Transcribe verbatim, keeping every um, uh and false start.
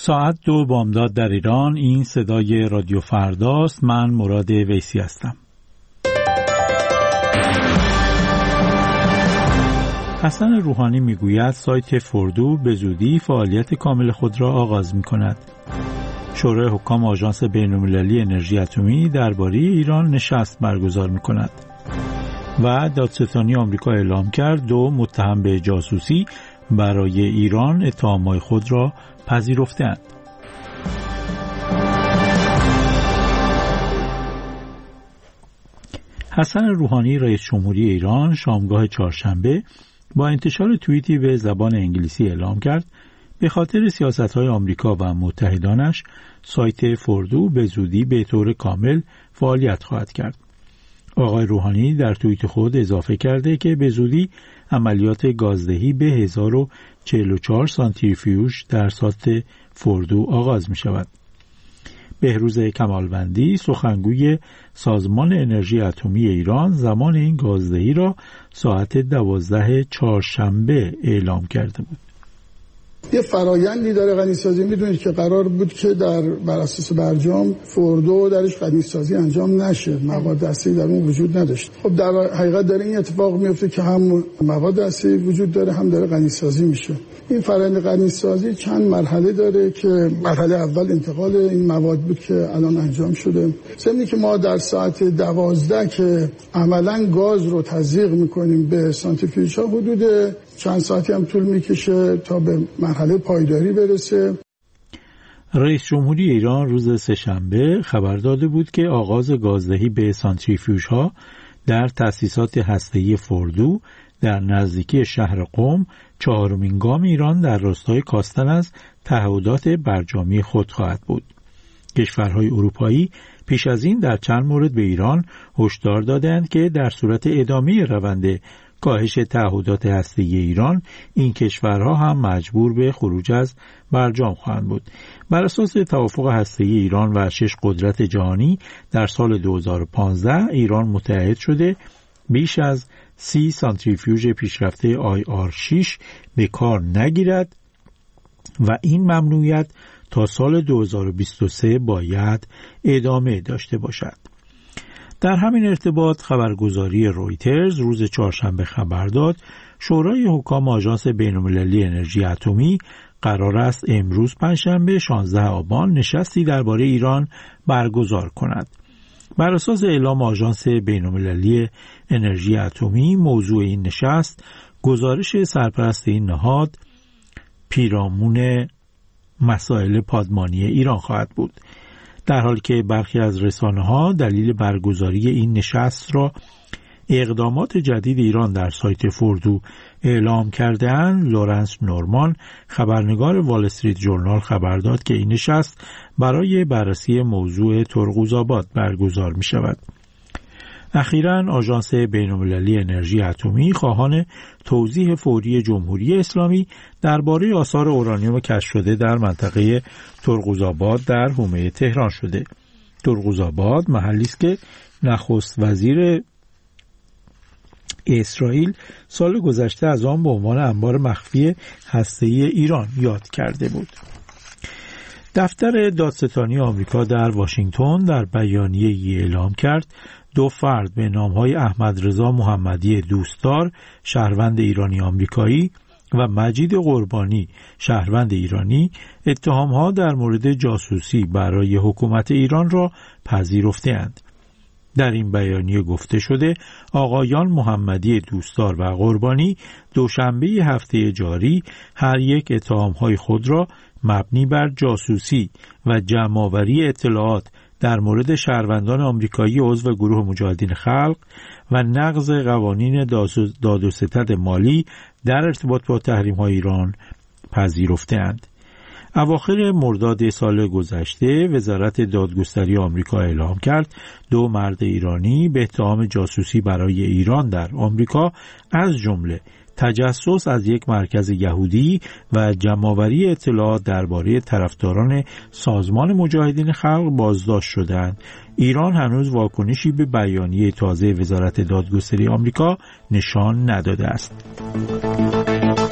ساعت دو بامداد در ایران. این صدای رادیو فرداست. من مراد ویسی هستم. حسن روحانی میگوید سایت فوردو به زودی فعالیت کامل خود را آغاز می‌کند. شورای حکام آژانس بین‌المللی انرژی اتمی درباره ایران نشست برگزار می‌کند. و دادستانی آمریکا اعلام کرد دو متهم به جاسوسی برای ایران اتهامات خود را پذیرفته‌اند. حسن روحانی رئیس جمهوری ایران شامگاه چهارشنبه با انتشار توییتی به زبان انگلیسی اعلام کرد به خاطر سیاست‌های آمریکا و متحدانش سایت فوردو به زودی به طور کامل فعالیت خواهد کرد. آقای روحانی در توییت خود اضافه کرده که به زودی عملیات گازدهی به هزار و چهل و چهار سانتریفیوژ در سایت فوردو آغاز می شود. بهروز کمالوندی سخنگوی سازمان انرژی اتمی ایران زمان این گازدهی را ساعت دوازده چهارشنبه اعلام کرده بود. یه فرایندی داره غنیسازی. میدونید که قرار بود که در بر اساس برجام فوردو درش غنیسازی انجام نشه، مواد اصلی در اون وجود نداشت. خب در حقیقت داره این اتفاق میفته که هم مواد اصلی وجود داره هم داره غنیسازی میشه. این فرایند غنیسازی چند مرحله داره که مرحله اول انتقال این مواد بود که الان انجام شده. ضمنی که ما در ساعت دوازده که عملاً گاز رو تزریق میکنیم به سانتریفیوژها حدود چند ساعتی هم طول میکشه تا به مرحله پایداری برسه. رئیس جمهوری ایران روز سه‌شنبه خبر داده بود که آغاز گازدهی به سانتریفیوژها در تأسیسات هسته‌ای فوردو در نزدیکی شهر قم چهارمین گام ایران در راستای کاستن از تعهدات برجامی خود خواهد بود. کشورهای اروپایی پیش از این در چند مورد به ایران هشدار دادند که در صورت ادامه روند کاهش تعهدات هسته‌ای ایران این کشورها هم مجبور به خروج از برجام خواهند بود. بر اساس توافق هسته‌ای ایران و شش قدرت جهانی در سال دو هزار و پانزده ایران متعهد شده بیش از سی سانتریفیوژ پیشرفته آی آر شش به کار نگیرد و این ممنوعیت تا سال دو هزار و بیست و سه باید ادامه داشته باشد. در همین ارتباط خبرگزاری رویترز روز چهارشنبه خبر داد شورای حکام آژانس بین‌المللی انرژی اتمی قرار است امروز پنجشنبه شانزده آبان نشستی درباره ایران برگزار کند. بر اساس اعلام آژانس بین‌المللی انرژی اتمی موضوع این نشست گزارش سرپرست این نهاد پیرامون مسائل پادمانی ایران خواهد بود. در حالی که برخی از رسانه‌ها دلیل برگزاری این نشست را اقدامات جدید ایران در سایت فوردو اعلام کرده‌اند، لورنس نورمان خبرنگار وال استریت ژورنال خبر داد که این نشست برای بررسی موضوع ترقوزآباد برگزار می شود. اخیراً آژانس بین‌المللی انرژی اتمی خواهان توضیح فوری جمهوری اسلامی درباره آثار اورانیوم کشف شده در منطقه ترقوزآباد در حومه تهران شده. ترقوزآباد محلی است که نخست وزیر اسرائیل سال گذشته از آن به عنوان انبار مخفی هسته‌ای ایران یاد کرده بود. دفتر دادستانی آمریکا در واشنگتن در بیانیه‌ای اعلام کرد دو فرد به نام‌های احمد رضا محمدی دوستدار شهروند ایرانی آمریکایی و مجید قربانی شهروند ایرانی اتهام‌ها در مورد جاسوسی برای حکومت ایران را پذیرفته‌اند. در این بیانیه گفته شده آقایان محمدی دوستدار و قربانی دوشنبه هفته جاری هر یک اتهام‌های خود را مبنی بر جاسوسی و جمع‌آوری اطلاعات در مورد شهروندان آمریکایی عضو گروه مجاهدین خلق و نقض قوانین داد و ستد مالی در ارتباط با تحریم‌های ایران پذیرفته‌اند. اواخر مرداد سال گذشته وزارت دادگستری آمریکا اعلام کرد دو مرد ایرانی به اتهام جاسوسی برای ایران در آمریکا از جمله تجسس از یک مرکز یهودی و جمع‌آوری اطلاعات درباره طرفداران سازمان مجاهدین خلق بازداشت شدند. ایران هنوز واکنشی به بیانیه تازه وزارت دادگستری آمریکا نشان نداده است.